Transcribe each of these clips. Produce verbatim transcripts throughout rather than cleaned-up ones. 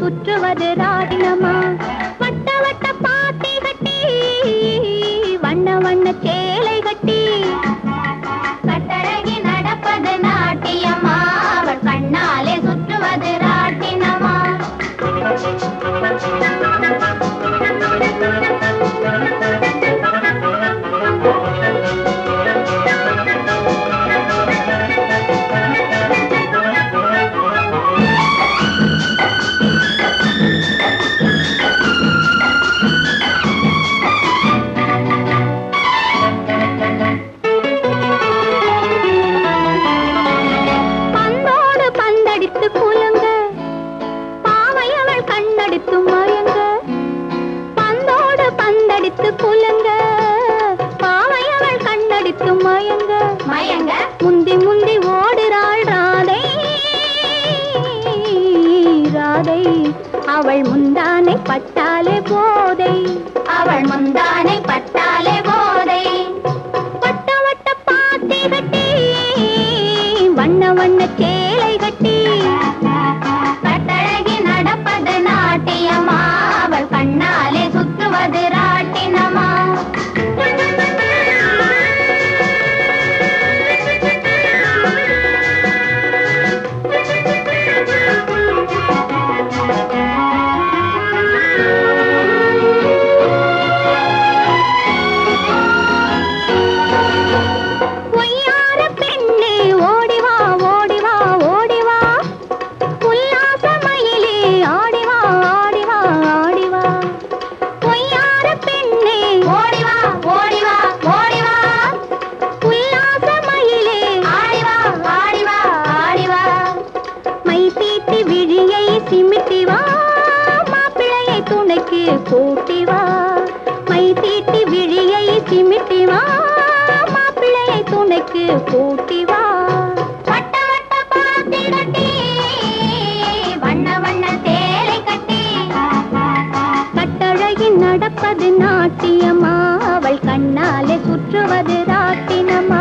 சுற்றுவது ராட்டினமா வட்ட வட்ட பாத்தி கட்டி வண்ண வண்ண சேலை கட்டி கட்டழகி நடப்பது நாட்டியமா அவள் கண்ணாலே சுற்றுவது ராட்டினமா குலங்க பாவை அவள் கண்ணடித்து மயங்க மயங்க முந்தி முந்தி ஓடுறாள் ராதை ராதை அவள் முந்தானை பட்டாலே போதை அவள் முந்தானை பட்டாலே போதை வட்ட வட்ட பாத்தி கட்டி வண்ண வண்ண சேலை கட்டி கட்டழகி நடப்பது நாட்டியமா அவள் கண்ணாலே சுற்றுவது ராட்டினமா பொய்யார பெண்ணே ஓடிவா ஓடிவா ஓடிவா உல்லாச மயிலே ஆடிவா ஆடிவா ஆடிவா பொய்யார பெண்ணே ஓடிவா ஓடிவா ஓடிவா உல்லாச மயிலே ஆடிவா ஆடிவா ஆடிவா மை தீட்டி விழியை சிமிட்டி வா மாப்பிள்ளையை துணைக்கு கூட்டி வா மை தீட்டி விழியை சிமிட்டி வா மாப்பிள்ளையை துணைக்கு கூட்டி வா வட்ட வட்ட பாத்தி கட்டி வண்ண வண்ண சேலை கட்டி கட்டழகி நடப்பது நாட்டியமா அவள் கண்ணாலே சுற்றுவது ராட்டினமா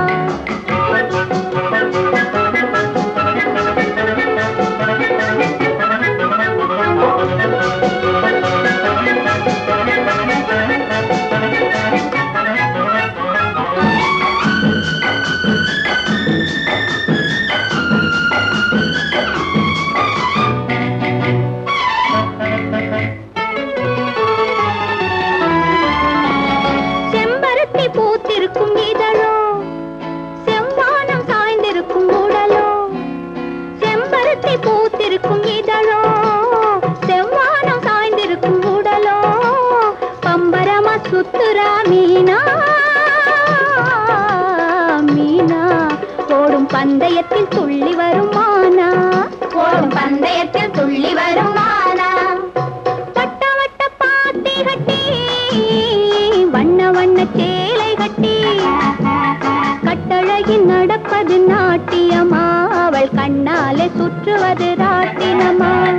செம்பருத்தி பூத்திருக்கும் இதழோ செவ்வானம் சாய்ந்திருக்கும் உடலோ செம்பருத்தி பூத்திருக்கும் இதழோ செவ்வானம் சாய்ந்திருக்கும் உடலோ பம்பரமா சுத்துரா மீனா மீனா ஓடும் பந்தயத்தில் துள்ளி வரும் மானா ஓடும் பந்தயத்தில் துள்ளி வரும் மானா வட்ட வட்ட பாத்தி கட்டி வண்ண வண்ண சேலை கட்டி கட்டழகி நடப்பது நாட்டியமா அவள் கண்ணாலே சுற்றுவது ராட்டினமா